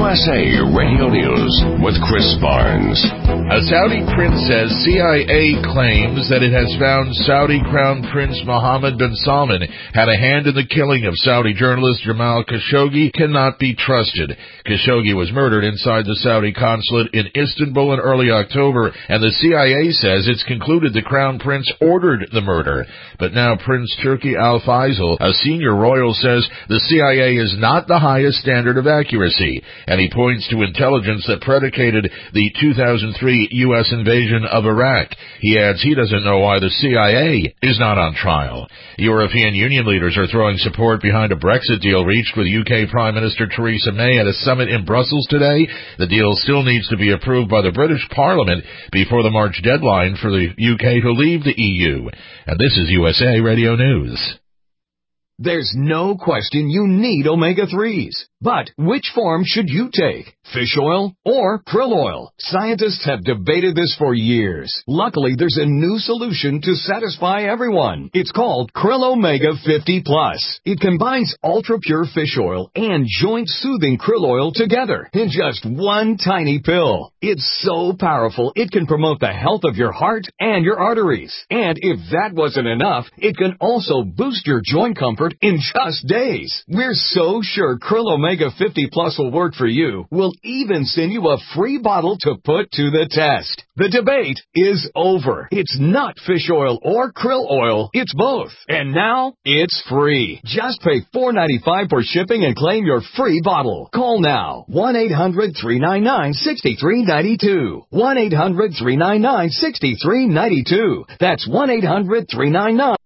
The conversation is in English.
USA Radio News with Chris Barnes. A Saudi prince says CIA claims that it has found Saudi Crown Prince Mohammed bin Salman had a hand in the killing of Saudi journalist Jamal Khashoggi cannot be trusted. Khashoggi was murdered inside the Saudi consulate in Istanbul in early October, and the CIA says it's concluded the Crown Prince ordered the murder. But now Prince Turki Al Faisal, a senior royal, says the CIA is not the highest standard of accuracy, and he points to intelligence that predicated the 2003 U.S. invasion of Iraq. He adds he doesn't know why the CIA is not on trial. European Union leaders are throwing support behind a Brexit deal reached with UK Prime Minister Theresa May at a summit in Brussels today. The deal still needs to be approved by the British Parliament before the March deadline for the UK to leave the EU. And this is USA Radio News. There's no question you need omega-3s. But which form should you take? Fish oil or krill oil? Scientists have debated this for years. Luckily, there's a new solution to satisfy everyone. It's called Krill Omega 50 Plus. It combines ultra-pure fish oil and joint-soothing krill oil together in just one tiny pill. It's so powerful, it can promote the health of your heart and your arteries. And if that wasn't enough, it can also boost your joint comfort in just days. We're so sure Krill Omega 50 Plus will work for you. We'll even send you a free bottle to put to the test. The debate is over. It's not fish oil or krill oil. It's both. And now, it's free. Just pay $4.95 for shipping and claim your free bottle. Call now. 1-800-399-6392. 1-800-399-6392. That's 1-800-399